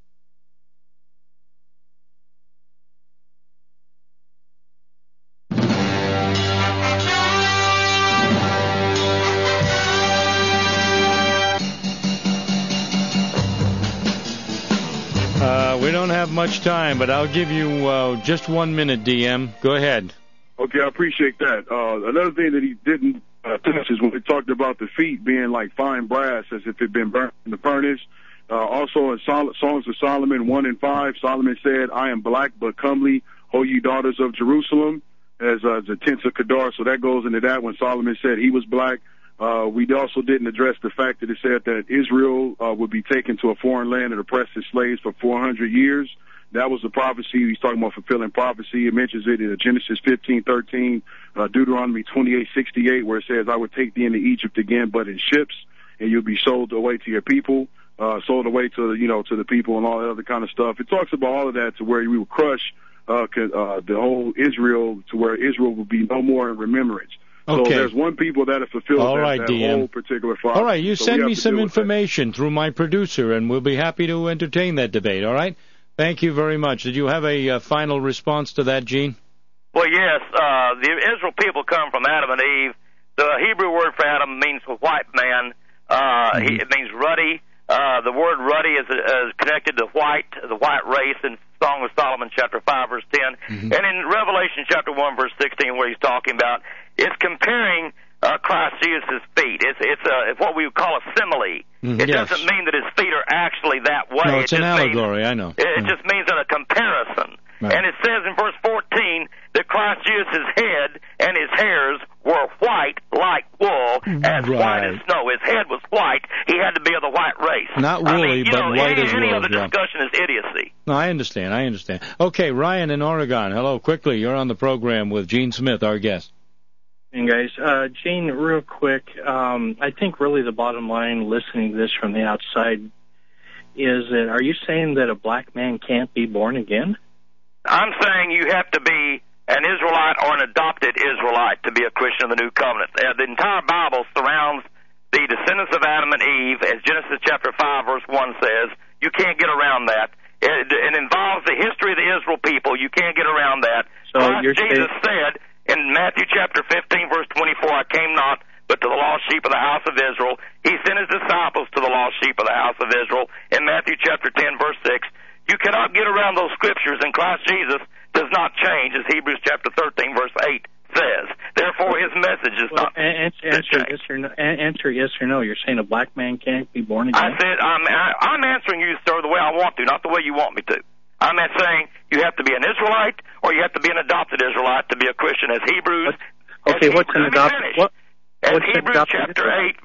We don't have much time, but I'll give you just 1 minute, DM. Go ahead. Okay, I appreciate that. Another thing that he didn't passages when it talked about the feet being like fine brass as if it had been burnt in the furnace. Also in Songs of Solomon 1 and 5, Solomon said, I am black but comely, O ye daughters of Jerusalem, as the tents of Kedar. So that goes into that when Solomon said he was black. We also didn't address the fact that it said that Israel would be taken to a foreign land and oppressed as slaves for 400 years. That was the prophecy. He's talking about fulfilling prophecy. It mentions it in Genesis 15:13, Deuteronomy 28:68, where it says, I would take thee into Egypt again, but in ships, and you'll be sold away to your people, sold away to, to the people and all that other kind of stuff. It talks about all of that to where we would crush the whole Israel, to where Israel will be no more in remembrance. Okay. So there's one people that have fulfilled that whole particular prophecy. All right, you send me some information through my producer, and we'll be happy to entertain that debate, all right? Thank you very much. Did you have a final response to that, Gene? Well, yes. The Israel people come from Adam and Eve. The Hebrew word for Adam means white man. It means ruddy. The word ruddy is connected to the white race in Song of Solomon, chapter 5, verse 10. And in Revelation, chapter 1, verse 16, where he's talking about, it's comparing Christ Jesus' feet. It's what we would call a simile. It doesn't mean that his feet are actually that way. No, it's an allegory, I know. It just means in a comparison. Right. And it says in verse 14 that Christ Jesus' head and his hairs were white like wool, as white as snow. His head was white. He had to be of the white race. Not woolly, but white as wool. Any other discussion is idiocy. No, I understand. Okay, Ryan in Oregon. Hello, quickly. You're on the program with Gene Smith, our guest. Hey, guys. Gene, real quick, I think really the bottom line, listening to this from the outside, is that are you saying that a black man can't be born again? I'm saying you have to be an Israelite or an adopted Israelite to be a Christian of the New Covenant. The entire Bible surrounds the descendants of Adam and Eve, as Genesis chapter 5, verse 1 says. You can't get around that. It involves the history of the Israel people. You can't get around that. So Jesus said in Matthew chapter 15, verse 24, I came not but to the lost sheep of the house of Israel. He sent his disciples to the lost sheep of the house of Israel. In Matthew chapter 10, verse 6, you cannot get around those scriptures, and Christ Jesus does not change, as Hebrews chapter 13, verse 8 says. Therefore, his message is not answer yes or no. You're saying a black man can't be born again? I said, I'm answering you, sir, the way I want to, not the way you want me to. I'm not saying you have to be an Israelite or you have to be an adopted Israelite to be a Christian, as Hebrews. Okay, what's an adopted? As Hebrews chapter 8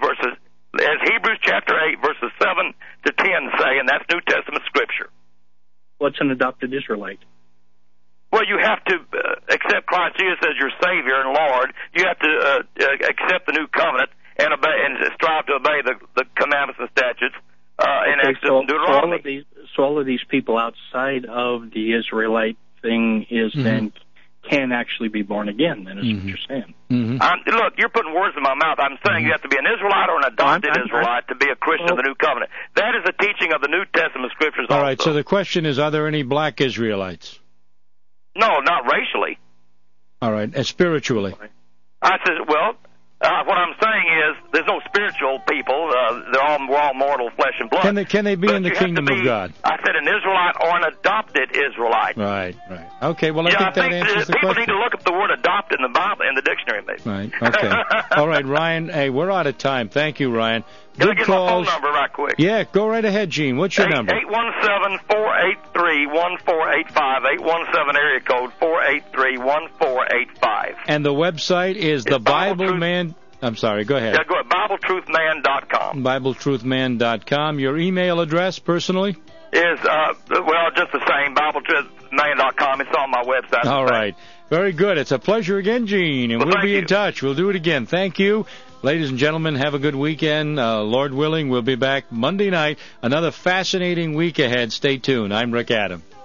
verses 7 to 10 say, and that's New Testament scripture. What's an adopted Israelite? Well, you have to accept Christ Jesus as your Savior and Lord. You have to accept the New Covenant and obey and strive to obey the commandments and statutes in Exodus and Deuteronomy. So all of these people outside of the Israelite thing is then can actually be born again, then, is what you're saying. Look, you're putting words in my mouth. I'm saying you have to be an Israelite or an adopted Israelite to be a Christian of the New Covenant. That is the teaching of the New Testament scriptures All right, so the question is, are there any black Israelites? No, not racially. All right, spiritually? I said, well, what I'm saying is there's no spiritual people. We're all mortal flesh and blood. Can they be in the kingdom of God? I said an Israelite or an adopted Israelite. Right. Okay, well, I think that answers the people question. Need to look up the word adopted in the Bible, in the dictionary, maybe. Right, okay. All right, Ryan, hey, we're out of time. Thank you, Ryan. Can I Good get calls. my phone number right quick? Yeah, go right ahead, Gene. What's your number? 817-483-1485. 817 area code 483-1485. And the website is the Bible Man. I'm sorry, go ahead. Yeah, go ahead. BibleTruthMan.com. BibleTruthMan.com. Your email address, personally? Is, just the same, BibleTruthMan.com. It's on my website. All right. Very good. It's a pleasure again, Gene, and we'll be in touch. We'll do it again. Thank you. Ladies and gentlemen, have a good weekend. Lord willing, we'll be back Monday night. Another fascinating week ahead. Stay tuned. I'm Rick Adams.